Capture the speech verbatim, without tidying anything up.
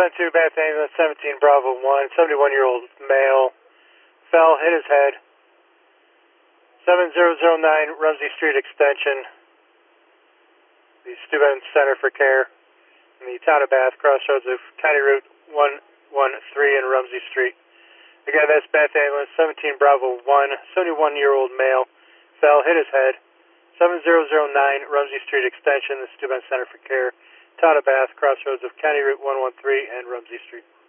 one two, Bath Ambulance, seventeen Bravo one, seventy-one-year-old male, fell, hit his head. seven zero zero nine Rumsey Street Extension, the Steuben Center for Care, in the town of Bath, crossroads of County Route one one three and Rumsey Street. Again, that's Bath Ambulance, seventeen Bravo one, seventy-one-year-old male, fell, hit his head. seven zero zero nine Rumsey Street Extension, the Steuben Center for Care, town of Bath, crossroads of County Route one one three and Rumsey Street.